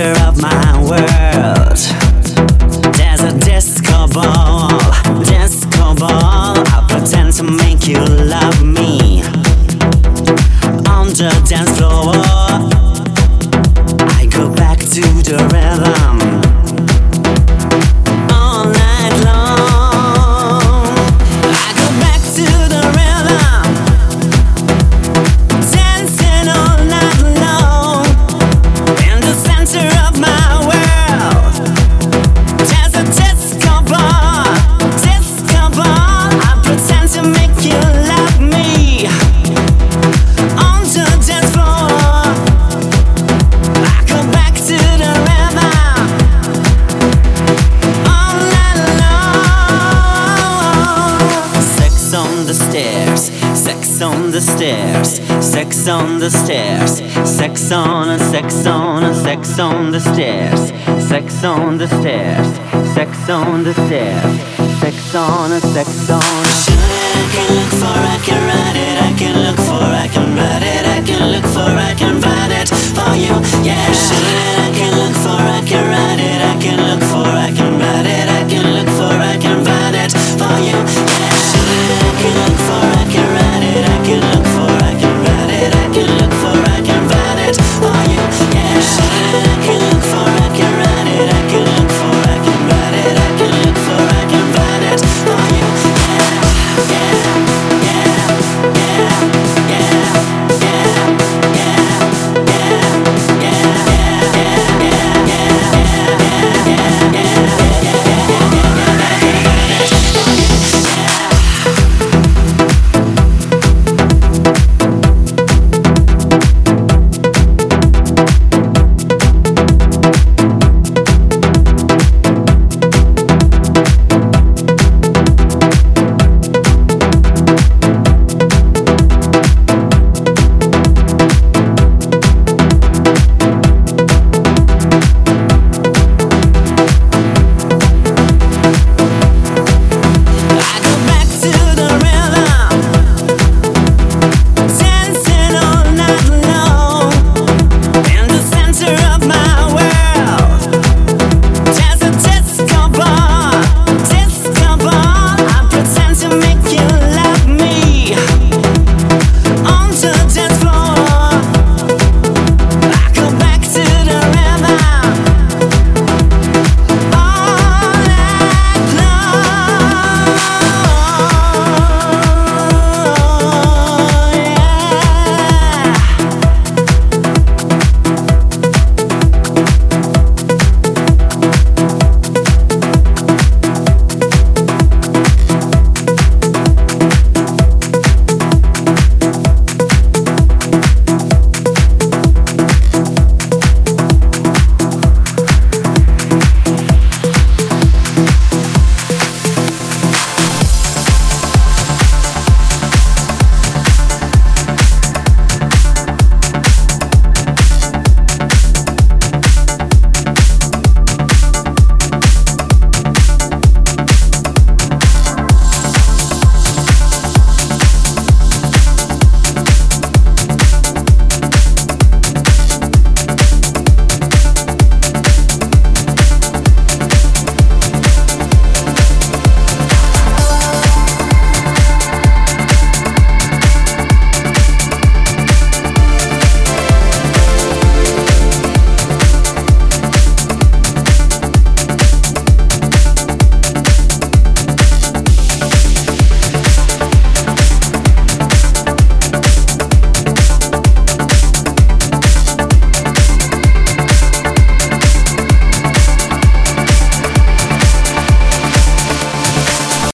center of my world. There's a disco ball, disco ball. I pretend to make you love me. On the dance floor, I go back to the rhythm. All night long, I go back to the rhythm. Dancing all night long. In the center of my world, there's a disco ball, disco ball. I pretend to make you love me. On the dance floor, I go back to the rhythm. All night long. Sex on the stairs, sex on the stairs, sex on the stairs, sex on and sex on and sex on the stairs, sex on the stairs, sex on the stairs, sex on and sex on. I can look for, I can write it, I can look for, I can write it, I can look for, I can write it for you, yeah. I can